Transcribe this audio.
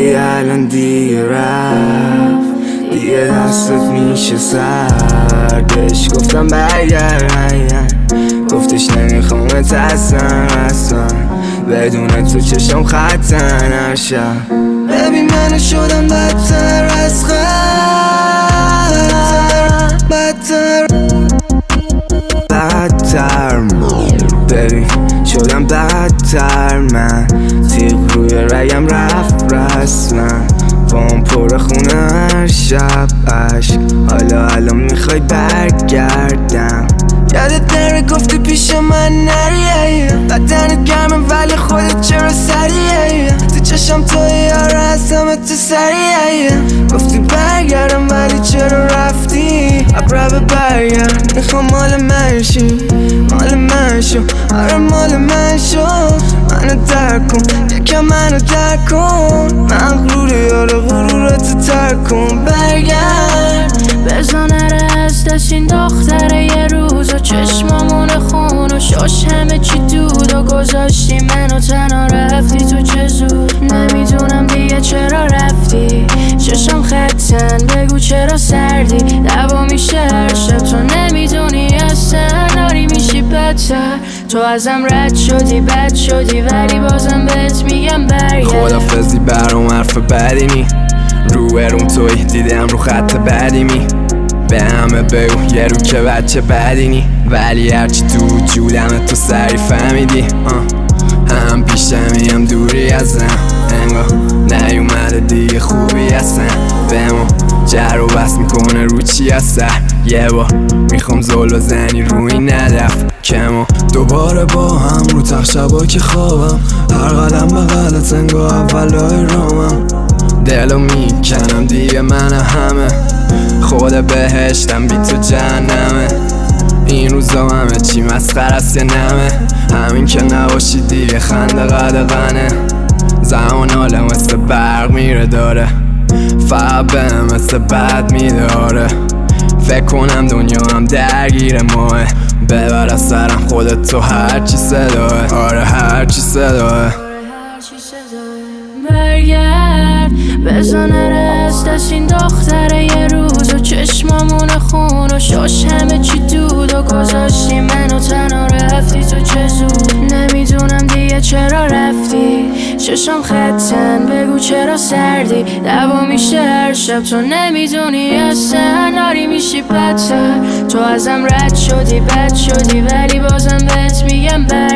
ولی الان دیگه رفت، دیگه دستت میشه سردش. گفتم برگرد، گفتش نمیخوامت اصلا بدون تو چشم خطر نشم. ببین منو شدم بدتر از بدتر ببین شدم بدتر. من تیغ روی رگم رفت رسما، پام پر خونه هر شب عشق. حالا الان میخوای برگردم، یادت نره گفتی پیش من نری. بدنت گرمه ولی خودت چرا سریعه؟ تو چشم توی یار هستم تو سریعه. گفتی برگردم ولی چرا رفتی؟ اقرب برگرد، میخوام مال من شی، مال من شو، آره مال من شو. منو درک کن، یکم منو درک کن. مغروری آره غرورتو ترک کن. برگرد بزن از دست این دختره یه روز و چشمامون خون و شاش همه چی دود و گذاشتی منو تنها رفتی تو چه زود. نمیدونم دیگه چرا رفتی، چشم خطن بگو چرا سردی. دعوا میشه هر شب تو نمیدونی اصلا داری میشی بدتر. تو ازم رد شدی بد شدی ولی بازم بهت میگم برگرد. خدافزی برام حرف بدی نی، رو اروم توی دیدم رو خط بدی می. به همه بگو یه رو که بچه بدی نی، ولی هرچی تو وجودم تو سری فهمیدی. هم پیشمی هم دوری ازم، انگار نیومده دیگه خوبی هستن. بهمون جر و بس میکنه رو چی هستن. یه بار میخوام زل بزنی روی ندف که ما دوباره با هم رو تخت شبا که خوابم. هر قدم به غلط انگار اولای رامم. دلو میکنم دیگه من همه، خود بهشتم بی تو جهنمه. این روزا همه چی مسخره است یا نمه، همین که نباشی دیگه خنده قدغنه. زمان حاله مثل برق میره داره، فقط به مثل بد میداره. فکر کنم دنیا هم درگیر ماه، ببر از سرم خودت تو هرچی صداه. آره هرچی صداه. برگرد بزن از دست این دختره یه روز و چشمامون خون و شاش همه چی دود و گذاشتی منو تنها رفتی تو چه زود. نمیدونم دیگه چرا رفتی، چشم خطن بگو چرا سردی. دعوا میشه هر شب تو نمیدونی اصلا داری میشی بدتر. تو ازم رد شدی بد شدی ولی بازم بهت میگم